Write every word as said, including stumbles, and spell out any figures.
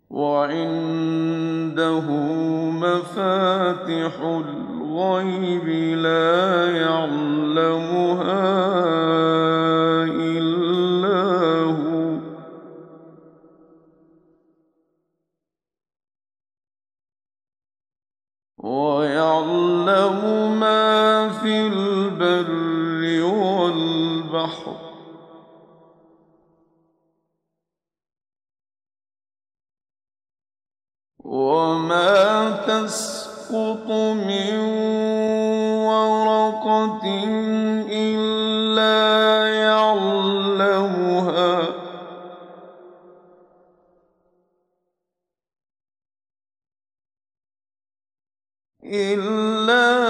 وعنده مفاتح الغيب لا يعلمها إلا هو ويعلم ما في البر والبحر وما تسقط من ورقة إلا يعلمها إلا